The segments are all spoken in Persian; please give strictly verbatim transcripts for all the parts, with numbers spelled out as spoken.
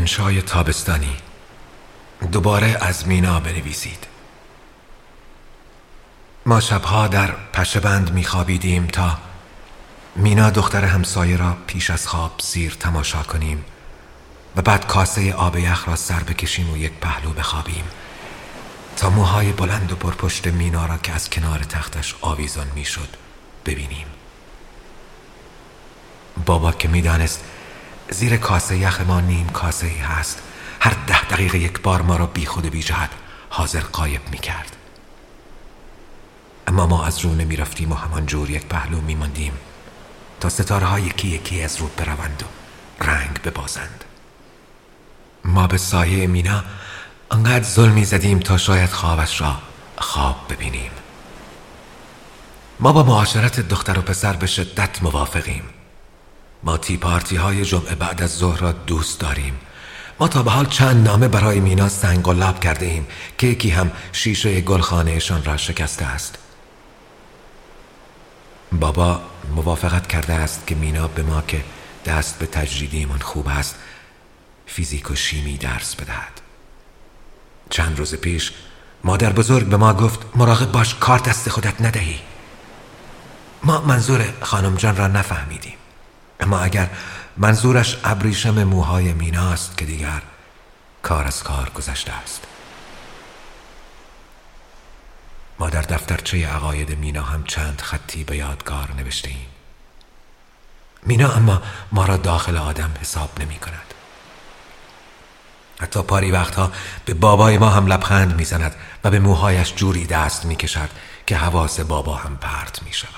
انشای تابستانی. دوباره از مینا بنویسید. ما شبها در پشه بند میخوابیدیم تا مینا دختر همسایه را پیش از خواب زیر تماشا کنیم و بعد کاسه آب یخ را سر بکشیم و یک پهلو بخوابیم تا موهای بلند و پرپشت مینا را که از کنار تختش آویزان میشد ببینیم. بابا که میدانست زیر کاسه یخ ما نیم کاسه ای هست، هر ده دقیقه یک بار ما را بی خود و بی جهت حاضر غایب میکرد. اما ما از رو نمی رفتیم و همان جور یک پهلو می ماندیم تا ستاره ها یکی یکی از رو بروند و رنگ ببازند. ما به سایه مینا انقدر ظلمی زدیم تا شاید خوابش را خواب ببینیم. ما با معاشرت دختر و پسر به شدت موافقیم. ما تی پارتی های جمعه بعد از ظهر را دوست داریم. ما تا به حال چند نامه برای مینا سنگ‌اللب کرده ایم که یکی هم شیشه گلخانه‌شان را شکسته است. بابا موافقت کرده است که مینا به ما که دست به تجریدیمان خوب است فیزیک و شیمی درس بدهد. چند روز پیش مادر بزرگ به ما گفت مراقب باش کار دست خودت ندهی. ما منظور خانم جان را نفهمیدیم، اما اگر منظورش ابریشم موهای مینا است که دیگر کار از کار گذشته است. ما در دفترچه عقاید مینا هم چند خطی به یادگار نوشته ایم. مینا اما ما را داخل آدم حساب نمی کند. حتی پاری وقتها به بابای ما هم لبخند می زند و به موهایش جوری دست می کشد که حواس بابا هم پرت می شود.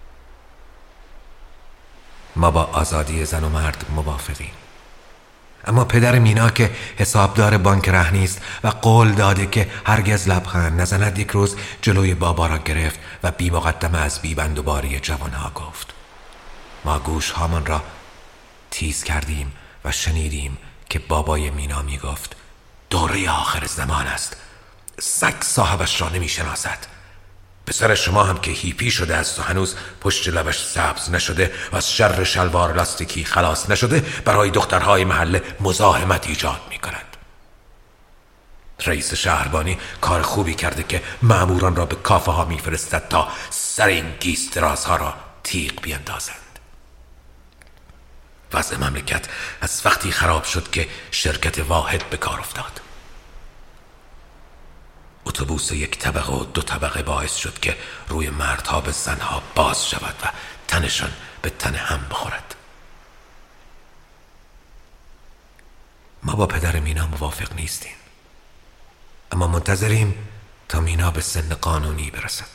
ما با آزادی زن و مرد موافقیم، اما پدر مینا که حسابدار بانک رهنی است و قول داده که هرگز لبخند نزند، یک روز جلوی بابا را گرفت و بی مقدمه از بی بند و باری جوانها گفت. ما گوش هامان را تیز کردیم و شنیدیم که بابای مینا می گفت دوره آخر زمان است، سگ صاحبش را نمی شناسد. پسر شما هم که هیپی شده است و هنوز پشت لبش سبز نشده و از شر شلوار لاستیکی خلاص نشده برای دخترهای محله مزاحمت ایجاد می کند. رئیس شهربانی کار خوبی کرده که ماموران را به کافه ها می فرستد تا سر این گیست رازها را تیغ بیندازند. وضع مملکت از وقتی خراب شد که شرکت واحد به کار افتاد. اتوبوس یک طبقه و دو طبقه باعث شد که روی مردها به زنها باز شود و تنشان به تن هم بخورد. ما با پدر مینا موافق نیستیم، اما منتظریم تا مینا به سن قانونی برسد.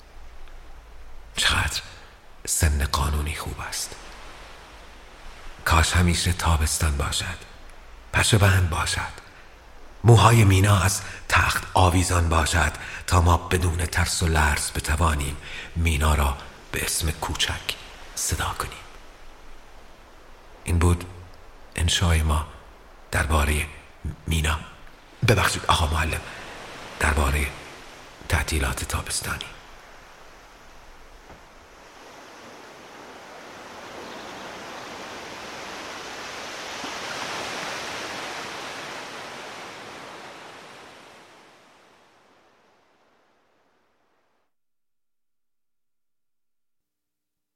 چقدر سن قانونی خوب است. کاش همیشه تابستان باشد، پشه بند باشد، موهای مینا از تخت آویزان باشد تا ما بدون ترس و لرز بتوانیم مینا را به اسم کوچک صدا کنیم. این بود انشای ما درباره مینا، ببخشید آقا معلم، درباره تعطیلات تابستانی.